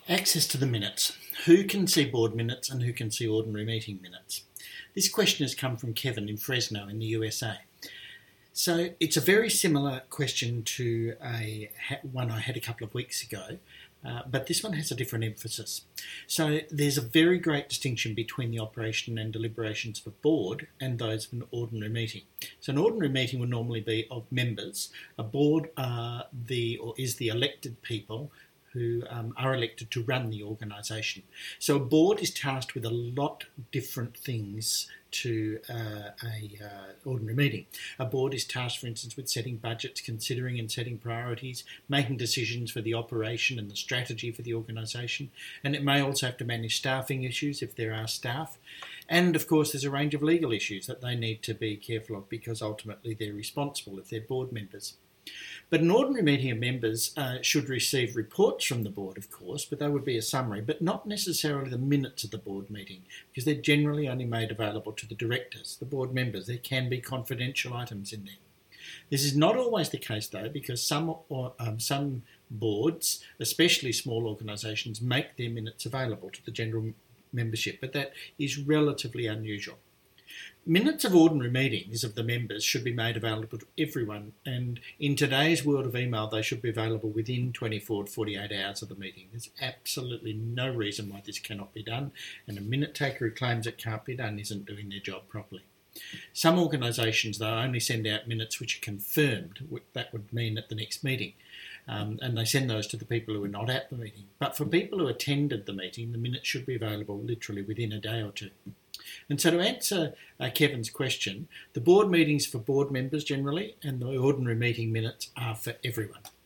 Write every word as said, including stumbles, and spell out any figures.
Access to the minutes. Who can see board minutes and who can see ordinary meeting minutes? This question has come from Kevin in Fresno in the U S A. So it's a very similar question to a one I had a couple of weeks ago, uh, but this one has a different emphasis. So there's a very great distinction between the operation and deliberations of a board and those of an ordinary meeting. So an ordinary meeting would normally be of members. A board are the or is the elected people who um, are elected to run the organisation. So a board is tasked with a lot of different things to uh, a uh, ordinary meeting. A board is tasked, for instance, with setting budgets, considering and setting priorities, making decisions for the operation and the strategy for the organisation, and it may also have to manage staffing issues if there are staff. And of course there's a range of legal issues that they need to be careful of because ultimately they're responsible if they're board members. But an ordinary meeting of members uh, should receive reports from the board, of course, but they would be a summary, but not necessarily the minutes of the board meeting, because they're generally only made available to the directors, the board members. There can be confidential items in there. This is not always the case, though, because some or, um, some boards, especially small organisations, make their minutes available to the general membership, but that is relatively unusual. Minutes of ordinary meetings of the members should be made available to everyone, and in today's world of email they should be available within twenty-four to forty-eight hours of the meeting. There's absolutely no reason why this cannot be done, and a minute taker who claims it can't be done isn't doing their job properly. Some organisations, though, only send out minutes which are confirmed. That would mean at the next meeting. Um, and they send those to the people who are not at the meeting. But for people who attended the meeting, the minutes should be available literally within a day or two. And so to answer uh, Kevin's question, the board meetings for board members generally and the ordinary meeting minutes are for everyone.